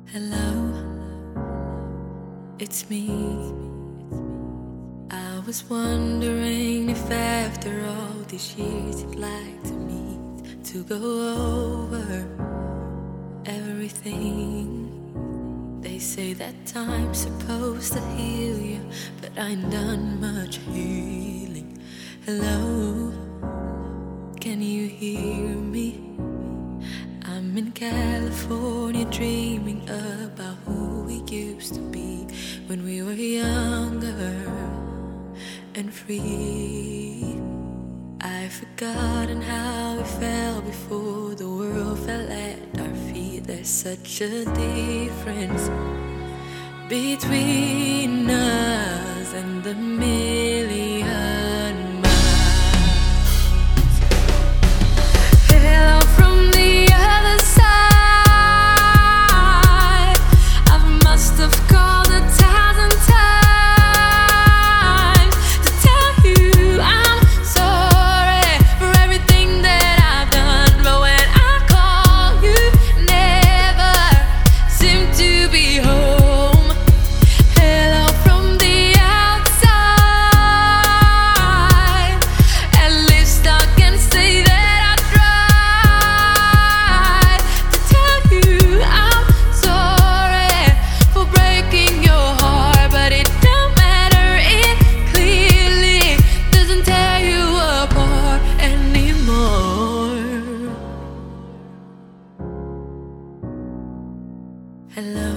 Hello, it's me. I was wondering if after all these years you'd like to meet to go over everything. They say that time's supposed to heal you, but I ain't done much healing. Hello, can you hear me? I'm in California dreaming about who we used to be when we were younger and free. I've forgotten how we felt before the world fell at our feet. There's such a difference between us and the million miles. Hello from the other side. I must have called 1,000 times to tell you I'm sorry for everything that I've done, but when I call you never seem to be home. Hello from the outside. At least I can say that I tried to tell you I'm sorry for breaking your heart, but it don't matter. It clearly doesn't tear you apart anymore. Hello,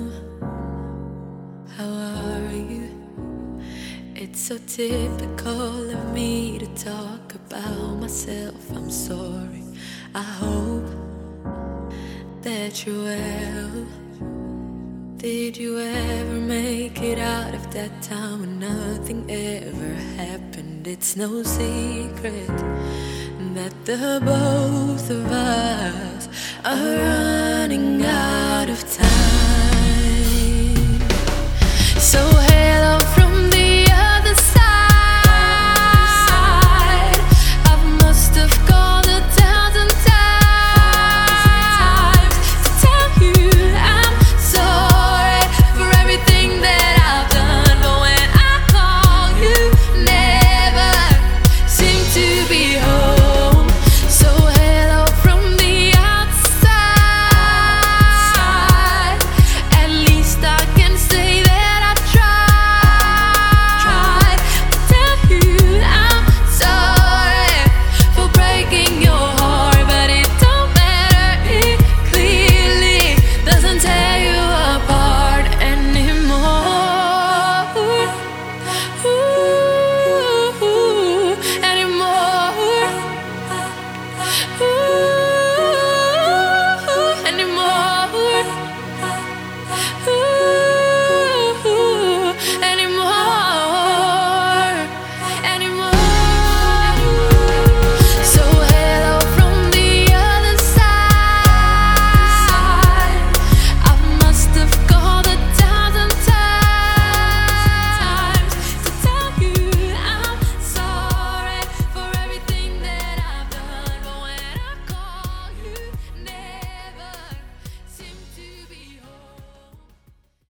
how are you? It's so typical of me to talk about myself. I'm sorry. I hope that you're well. Did you ever make it out of that time when nothing ever happened? It's no secret that the both of us are running out of time. So hello